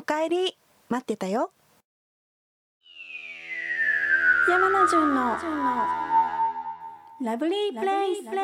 かえり、待ってたよ。山名純のラブリープレイス。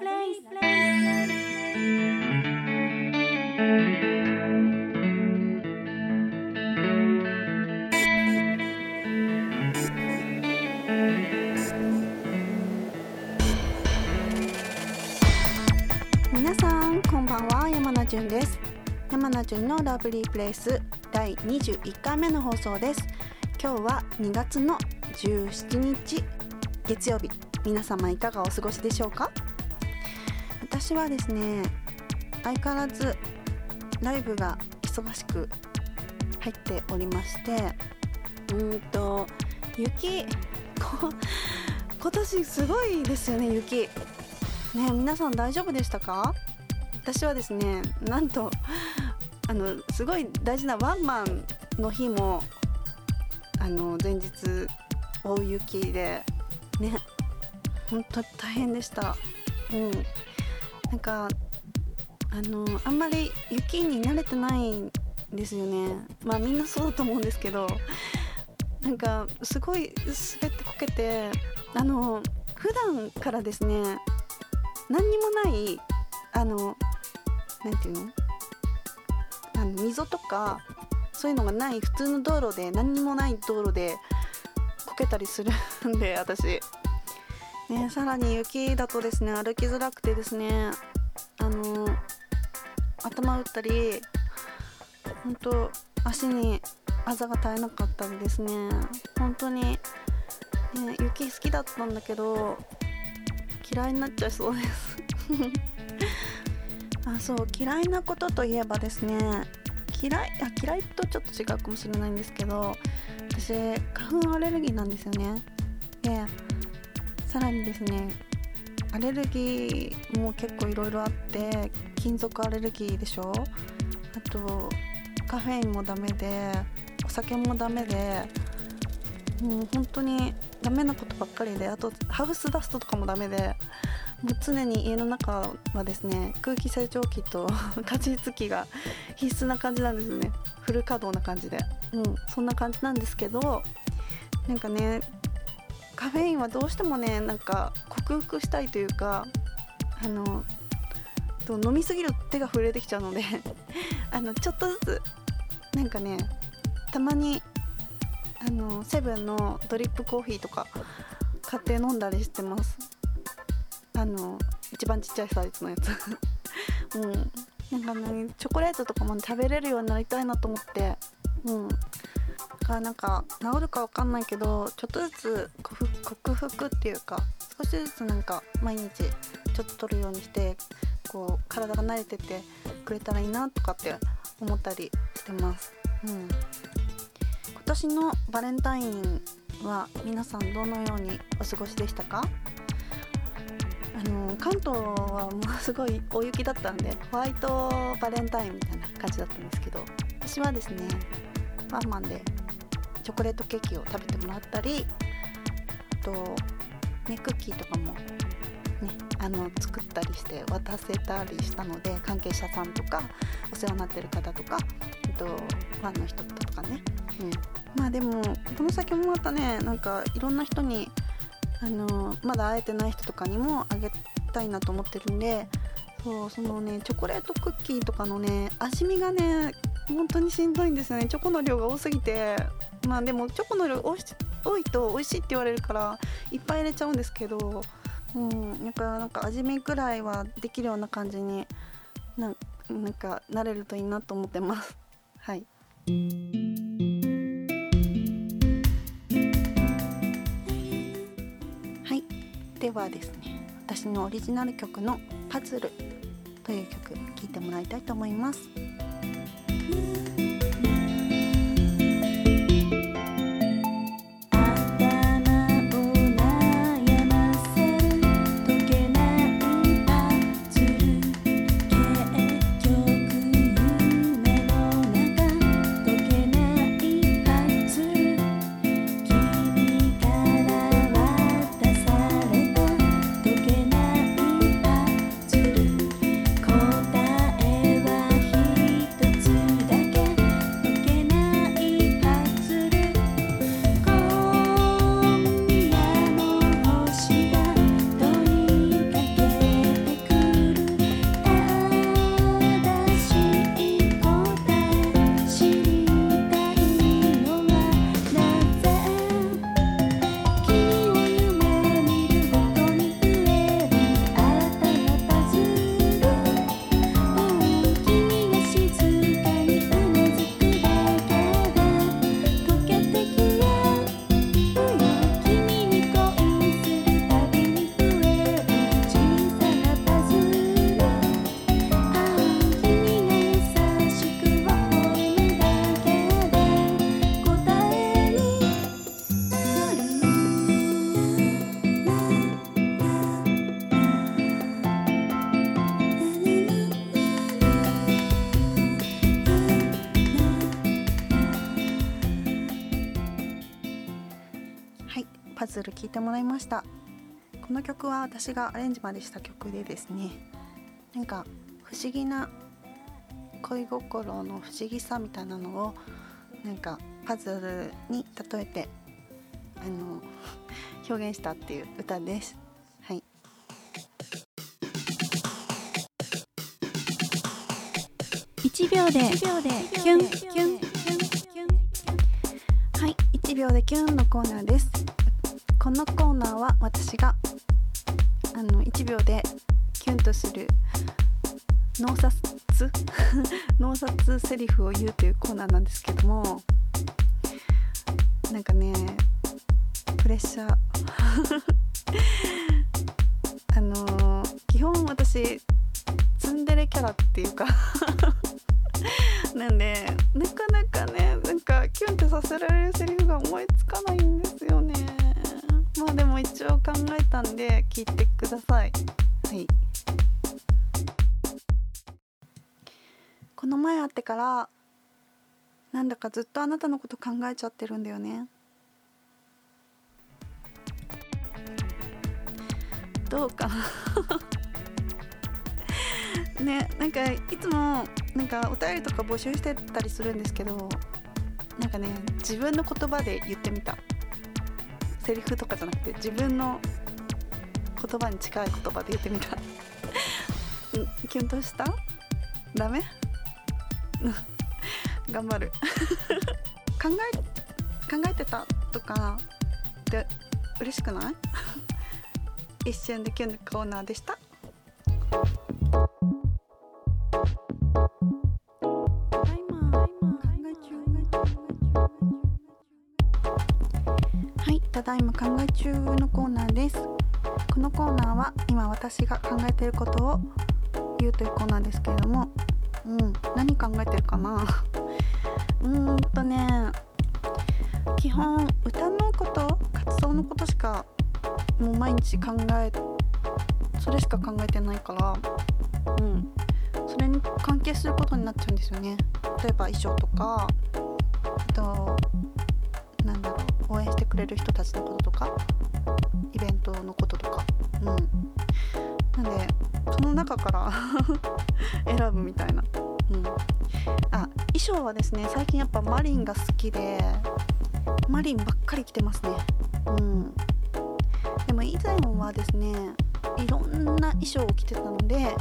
皆さんこんばんは、山名純です。山名純のラブリープレイス第21回目の放送です。今日は2月の17日月曜日、皆様いかがお過ごしでしょうか。私はですね、相変わらずライブが忙しく入っておりまして、雪今年すごいですよね。雪ね、皆さん大丈夫でしたか？私はですね、なんとすごい大事なワンマンの日も前日大雪でね、本当に大変でした。なんかあんまり雪に慣れてないんですよね。まあみんなそうだと思うんですけど、なんかすごい滑ってこけて、普段からですね、何にもないなんていうの、溝とかそういうのがない普通の道路で、何にもない道路でこけたりするんで、私ね、さらに雪だとですね、歩きづらくてですね、頭打ったり、本当足にあざが絶えなかったりですね、本当に、ね、雪好きだったんだけど嫌いになっちゃいそうですそう、嫌いなことといえばですね、嫌いとちょっと違うかもしれないんですけど、私花粉アレルギーなんですよね。で、さらにですね、アレルギーも結構いろいろあって、金属アレルギーでしょ、あとカフェインもダメで、お酒もダメで、もう本当にダメなことばっかりで、あとハウスダストとかもダメで、もう常に家の中はですね、空気清浄機と加湿器が必須な感じなんですよね。フル稼働な感じで、そんな感じなんですけど、なんかね、カフェインはどうしてもね、なんか克服したいというか、飲みすぎると手が震えてきちゃうのでちょっとずつなんかね、たまにセブンのドリップコーヒーとか買って飲んだりしてます。一番ちっちゃいサイズのやつなんかね、チョコレートとかも食べれるようになりたいなと思って、だからなんか治るかわかんないけど、ちょっとずつ克服っていうか、少しずつなんか毎日ちょっと取るようにして、こう体が慣れてってくれたらいいなとかって思ったりしてます。今年のバレンタインは皆さんどのようにお過ごしでしたか？関東はもうすごい大雪だったんで、ホワイトバレンタインみたいな感じだったんですけど、私はですね、ワンマンでチョコレートケーキを食べてもらったり、あと、ね、クッキーとかも、ね、作ったりして渡せたりしたので、関係者さんとかお世話になってる方とか、ファンの人とかね、まあでもこの先もまたね、なんかいろんな人にまだ会えてない人とかにもあげたいなと思ってるんで、そのね、チョコレートクッキーとかのね、味見がね、本当にしんどいんですよね。チョコの量が多すぎて、まあでもチョコの量多いと美味しいって言われるからいっぱい入れちゃうんですけど、なんか味見くらいはできるような感じになんかなれるといいなと思ってます。はい。ではですね、私のオリジナル曲のパズルという曲聴いてもらいたいと思います。答えはズル聴いてもらいました。この曲は私がアレンジまでした曲でですね、なんか不思議な恋心の不思議さみたいなのをなんかパズルに例えて表現したっていう歌です。はい。1秒でキュンキュン。はい、1秒でキュンのコーナーです。このコーナーは私が1秒でキュンとする脳殺セリフを言うというコーナーなんですけども、なんかねプレッシャー基本私ツンデレキャラっていうかなんでなかなかねなんかキュンってさせられるセリフが思いつかないんですよね。まあでも一応考えたんで聞いてください。はい。この前会ってからなんだかずっとあなたのこと考えちゃってるんだよね。どうかなね、なんかいつもなんかお便りとか募集してたりするんですけど、なんかね自分の言葉で言ってみた。セリフとかじゃなくて自分の言葉に近い言葉で言ってみたキュンとした？ダメ？頑張る考えてたとかって嬉しくない一瞬でキュンのコーナーでした。ただいま考え中のコーナーです。このコーナーは今私が考えていることを言うというコーナーですけれども、何考えてるかな基本歌のこと活動のことしかもう毎日それしか考えてないから、それに関係することになっちゃうんですよね。例えば衣装とか、あと応援してくれる人たちのこととかイベントのこととか、なんでその中から選ぶみたいな。衣装はですね最近やっぱマリンが好きでマリンばっかり着てますね。でも以前はですねいろんな衣装を着てたので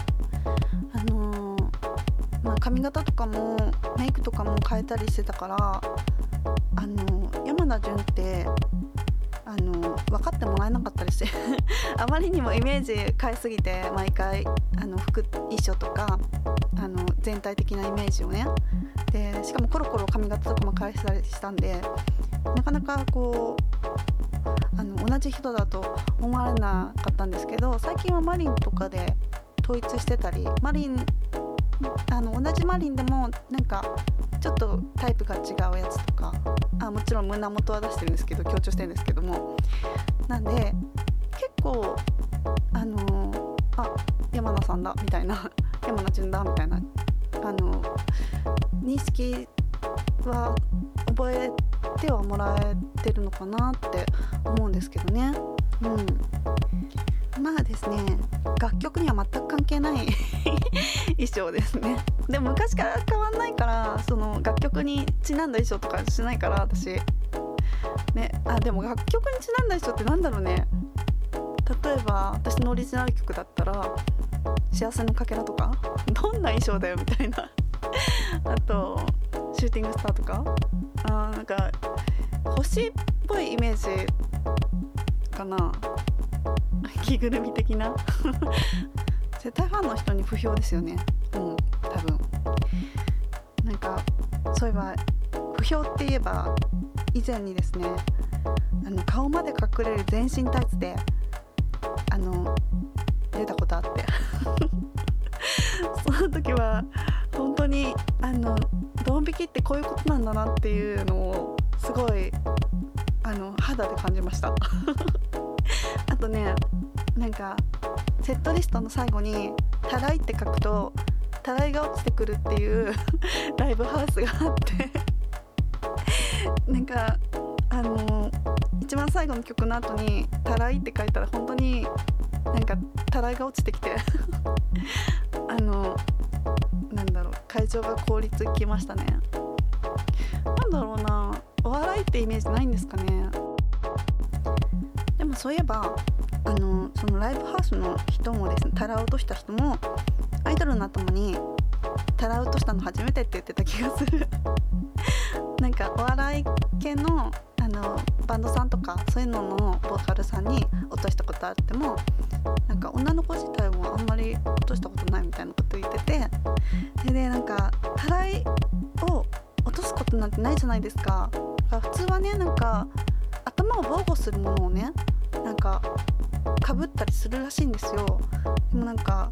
髪型とかもメイクとかも変えたりしてたから山田純って分かってもらえなかったりしてあまりにもイメージ変えすぎて毎回服衣装とか全体的なイメージをねでしかもコロコロ髪型とかも変えたりしたんでなかなかこう同じ人だと思われなかったんですけど、最近はマリンとかで統一してたり同じマリンでもなんかちょっとタイプが違うやつとかもちろん胸元は出してるんですけど強調してるんですけども、なんで結構山名さんだみたいな山名純だみたいな認識は覚えてはもらえてるのかなって思うんですけどね。まあですね楽曲には全く関係ない衣装ですね。でも昔から変わんないからその楽曲にちなんだ衣装とかしないから私ね。でも楽曲にちなんだ衣装ってなんだろうね。例えば私のオリジナル曲だったら幸せのかけらとかどんな衣装だよみたいなあとシューティングスターとかなんか星っぽいイメージかな、着ぐるみ的な絶対ファンの人に不評ですよね。多分なんかそういえば不評って言えば以前にですね顔まで隠れる全身タイツで出たことあってその時は本当にドン引きってこういうことなんだなっていうのをすごい肌で感じましたあとねなんかセットリストの最後にたらいって書くとたらいが落ちてくるっていうライブハウスがあってなんか一番最後の曲の後にたらいって書いたら本当になんかたらいが落ちてきてなんだろう、会場が凍りつきましたね。なんだろうな、お笑いってイメージないんですかね。でもそういえばそのライブハウスの人もですね、たら落とした人もアイドルの頭にたら落としたの初めてって言ってた気がするなんかお笑い系のバンドさんとかそういうののボーカルさんに落としたことあっても、なんか女の子自体もあんまり落としたことないみたいなこと言ってて、でなんかたらいを落とすことなんてないじゃないですか。だから普通はね、なんか頭を防護するものをね、なんかかぶったりするらしいんですよ。でもなんか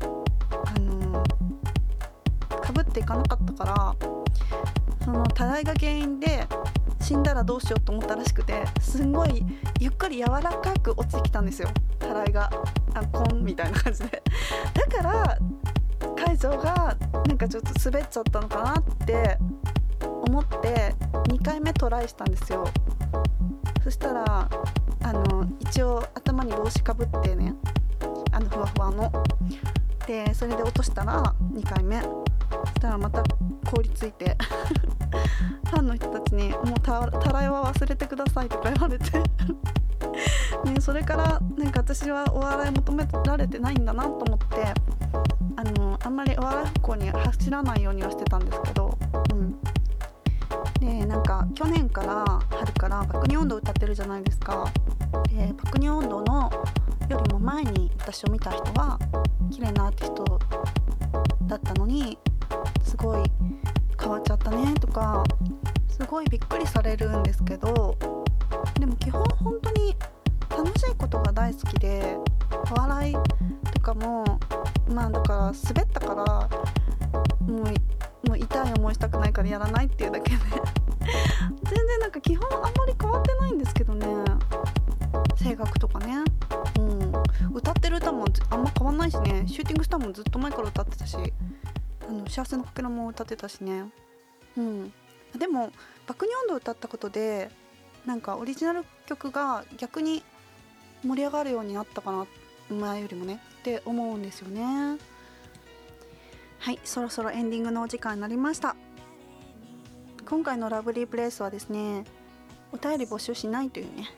かぶっていかなかったから、そのたらいが原因で死んだらどうしようと思ったらしくて、すんごいゆっくり柔らかく落ちてきたんですよ、たらいがコンみたいな感じで。だから会場がなんかちょっと滑っちゃったのかなって思って2回目トライしたんですよ。そしたら一応頭に帽子かぶってね、ふわふわので、それで落としたら2回目、そしたらまた凍りついてファンの人たちにもうたらいは忘れてくださいとか言われてね、それからなんか私はお笑い求められてないんだなと思って、あんまりお笑い方向に走らないようにはしてたんですけど、でなんか去年から春から爆乳温度歌ってるじゃないですか。で爆乳温度のよりも前に私を見た人は綺麗なアーティストだったのに、すごい変わっちゃったねとかすごいびっくりされるんですけど、でも基本本当に楽しいことが大好きで、お笑いとかもだから滑ったからもう痛い思いしたくないからやらないっていうだけで全然なんか基本あんまり変わってないんですけどね。声楽とかね、歌ってる歌もあんま変わんないしね。シューティングスターもずっと前から歌ってたし、幸せのかけらも歌ってたしね。でも爆乳温度を歌ったことでなんかオリジナル曲が逆に盛り上がるようになったかな、前よりもねって思うんですよね。はい、そろそろエンディングのお時間になりました。今回のラブリープレイスはですね、お便り募集しないというね、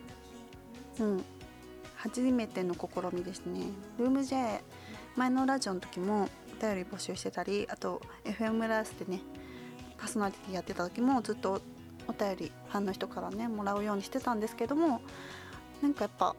初めての試みですね。ルーム J 前のラジオの時もお便り募集してたり、あと FM ライスでねパーソナリティやってた時もずっとお便りファンの人からねもらうようにしてたんですけども、なんかやっぱ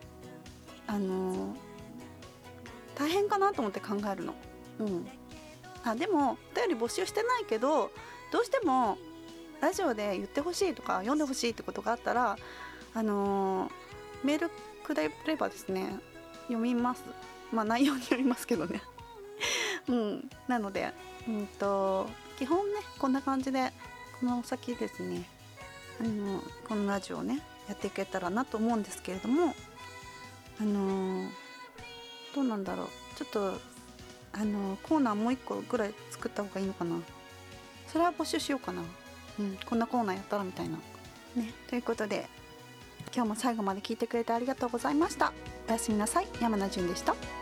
大変かなと思って考えるの。でもお便り募集してないけど、どうしてもラジオで言ってほしいとか読んでほしいってことがあったらメールくれればですね読みます。内容によりますけどねなので基本ねこんな感じでこの先ですねこのラジオをねやっていけたらなと思うんですけれども、どうなんだろう、ちょっとコーナーもう一個ぐらい作った方がいいのかな。それは募集しようかな。こんなコーナーやったらみたいなね。ということで今日も最後まで聞いてくれてありがとうございました。おやすみなさい。山名純でした。